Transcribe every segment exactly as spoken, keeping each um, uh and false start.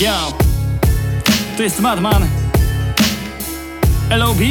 Yo, to jest Madman L O B.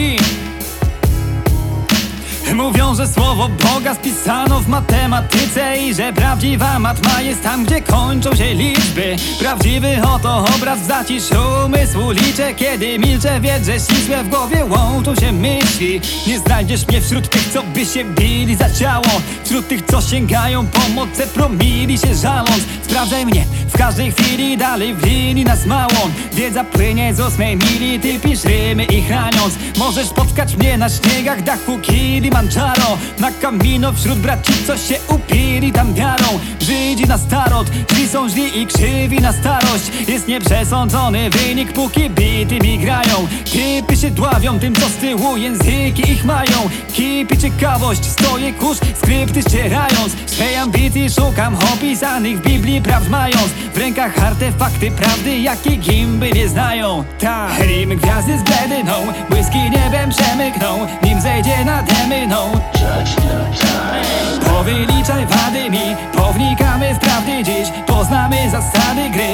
Mówią, że słowo Boga spisano w matematyce i że prawdziwa matma jest tam, gdzie kończą się liczby. Prawdziwy oto obraz w zaciszu umysłu liczę, kiedy milczę, wiedz, że ścisłe w głowie łączą się myśli. Nie znajdziesz mnie wśród tych, co by się bili za ciało, wśród tych, co sięgają pomocy promili się żaląc. Sprawdzaj mnie w każdej chwili, dalej w linii nas małą. Wiedza płynie z ósmej mili, ty pisz rymy i chraniąc. Możesz spotkać mnie na śniegach dachu Kilimandżaro, na Camino wśród braci, co się upili tam wiarą. Żydzi na starot, źli są źli i krzywi na starość. Jest nieprzesądzony wynik, póki bity mi grają. Typy się dławią tym, co z tyłu języki ich mają. Kipi ciekawość, stoję kurz, skrypty ścierając. Swej ambicji szukam opisanych w Biblii prawd mając. W rękach artefakty prawdy, jakie gimby nie znają. Ta rimy gwiazdy z bledyną, błyski niebem przemykną, nim zejdzie nade mną. Powyliczaj wady mi, pownikamy w prawdy dziś, poznamy zasady gry.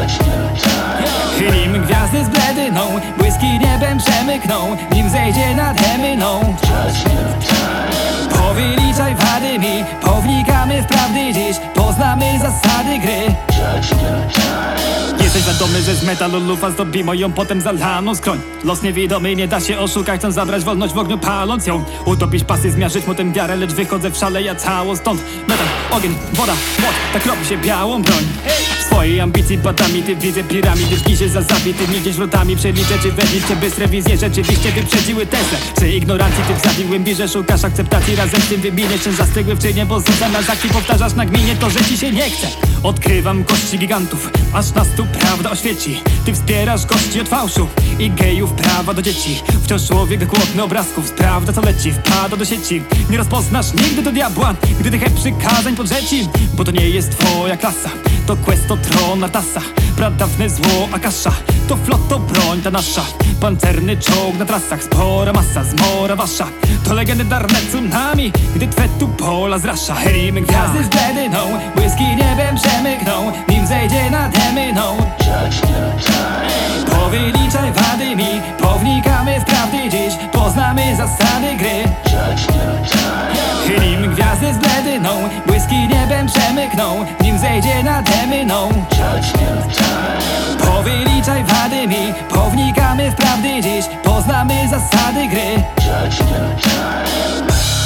Rimy gwiazdy z bledyną, błyski niebem przemykną, nim zejdzie nade mną. Powyliczaj wady mi, pownikamy w prawdy dziś, poznamy zasady gry. Jesteś wiadomy, że z metalu lufa zdobi moją potem zalaną skroń. Los niewidomy, nie da się oszukać, chcą zabrać wolność w ogniu paląc ją. Utopić pasy, zmiażdżyć motem wiarę, lecz wychodzę w szale ja cało stąd. Metal, ogień, woda, młot, tak robi się białą broń. W swojej ambicji badami ty widzę piramidy, w gizie za zabitymi gdzieś wrotami. Przeliczę czy wedliczcie bystre wizje rzeczywiście wyprzedziły Teslę. Czy ignorancji ty w zawiłym wirze szukasz akceptacji, razem z tym wymienię ciężar stygły w czynie, bo zrzuca na zaki, powtarzasz na gminie to, że ci się nie chce. Odkrywam kości gigantów, aż nas tu prawda oświeci. Ty wspierasz gości od fałszu i gejów prawa do dzieci. Wciąż człowiek głodny obrazków, sprawdza co leci, wpada do sieci. Nie rozpoznasz nigdy do diabła, gdy dychę przykazań podrzeci. Bo to nie jest twoja klasa, to quest, to tron, Artasa. Pradawne zło, Akasza, to flot, to broń ta nasza. Pancerny czołg na trasach, spora masa, zmora wasza. To legendarne tsunami, gdy twe tu pola zrasza. Rimy gwiazdy z bledyną, błyski niebem przemykną, nim zejdzie nade mną. Powyliczaj wady mi, pownikamy w prawdy dziś, poznamy zasady gry. Rimy gwiazdy z bledyną, błyski niebem przemykną, nim zejdzie nade mną. Powyliczaj wady mi, pownikamy w prawdy dziś, poznamy zasady gry.